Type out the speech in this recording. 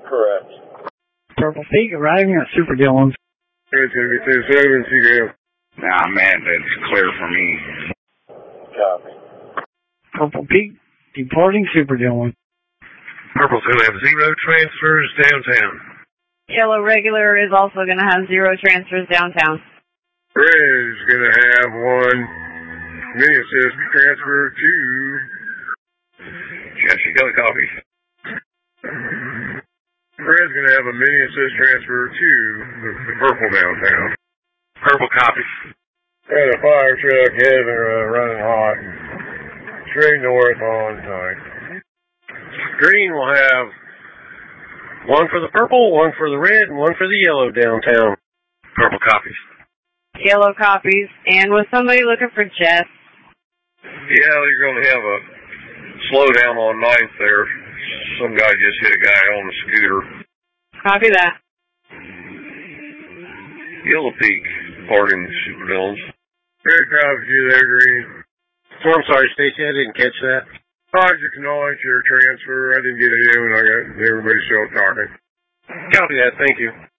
Correct. Purple Peak arriving at Super Dillon's. It's going to be 27 CDL. Nah, man, that's clear for me. Copy. Purple Peak departing Super Dillon. Purple's going to have 0 transfers downtown. Yellow regular is also going to have 0 transfers downtown. Red's going to have 1 mini assist transfer to Jesse, got a copy. Red's going to have a mini assist transfer to the Purple downtown. Purple copy. And a fire truck is running hot. Straight north on tight. Green will have 1 for the purple, 1 for the red, and 1 for the yellow downtown. Purple copies. Yellow copies. And was somebody looking for Jess? Yeah, you're going to have a slowdown on 9th there. Some guy just hit a guy on the scooter. Copy that. Yellow Peak, parting Super Dillon's. Red copies you there, Green. Oh, I'm sorry, Stacy, I didn't catch that. Project acknowledge your transfer. I didn't get it in when I got everybody still talking. Copy that, thank you.